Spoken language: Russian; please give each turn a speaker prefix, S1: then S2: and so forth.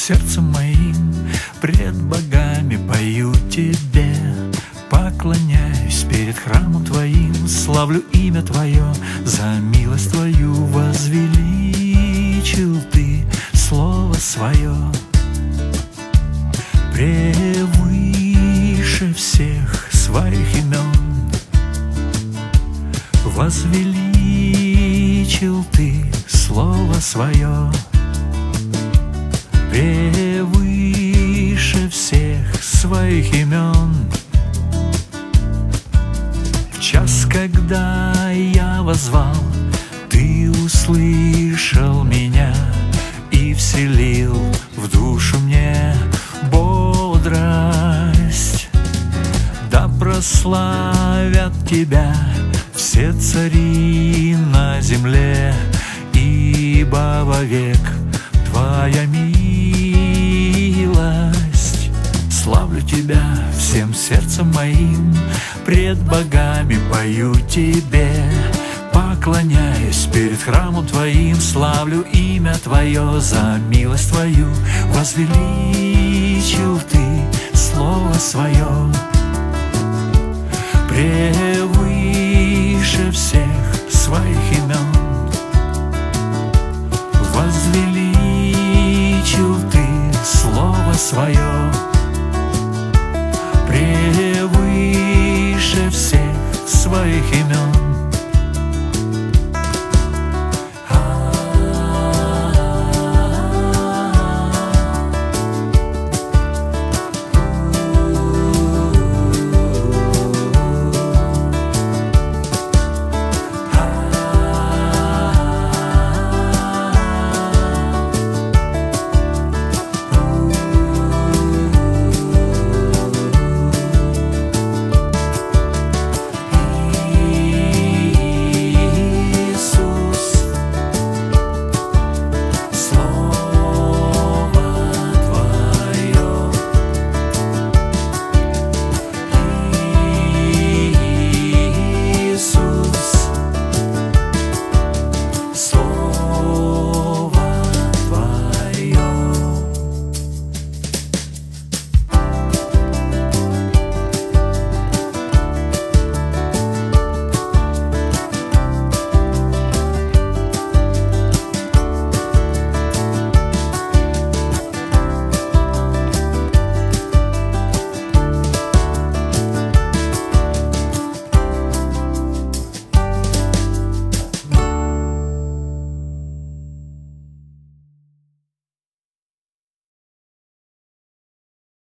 S1: сердцем моим пред богами пою тебе, поклоняюсь перед храмом твоим, славлю имя твое, за милость твою возвеличил ты слово свое. Превыше всех своих имен возвеличил ты слово свое. Превыше всех своих имен. В час, когда я воззвал, ты услышал меня и вселил в душу мне бодрость. Да прославят тебя все цари на земле, ибо вовек твоя милость. Славлю тебя всем сердцем моим, пред богами пою тебе, поклоняюсь перед храмом твоим, славлю имя твое, за милость твою возвеличил ты слово свое. Превыше всех своих имен возвеличил ты слово свое. Превыше всех своих имен